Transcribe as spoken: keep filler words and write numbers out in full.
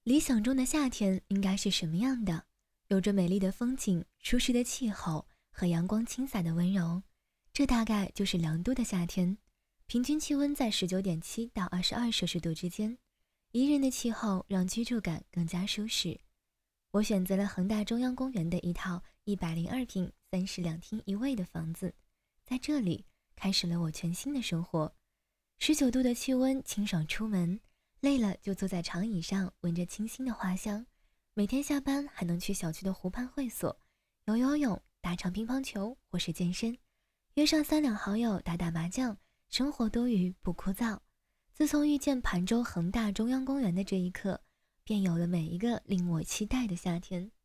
理想中的夏天应该是什么样的？有着美丽的风景、舒适的气候和阳光倾洒的温柔，这大概就是良都的夏天。平均气温在 十九点七 到二十二摄氏度之间，宜人的气候让居住感更加舒适。我选择了恒大中央公园的一套一百零二平、三室两厅一卫的房子，在这里开始了我全新的生活。十九度的气温，清爽出门，累了就坐在长椅上，闻着清新的花香。每天下班还能去小区的湖畔会所游游泳、打场乒乓球或是健身，约上三两好友打打麻将，生活多余不枯燥。自从遇见盘州恒大中央公园的这一刻，便有了每一个令我期待的夏天。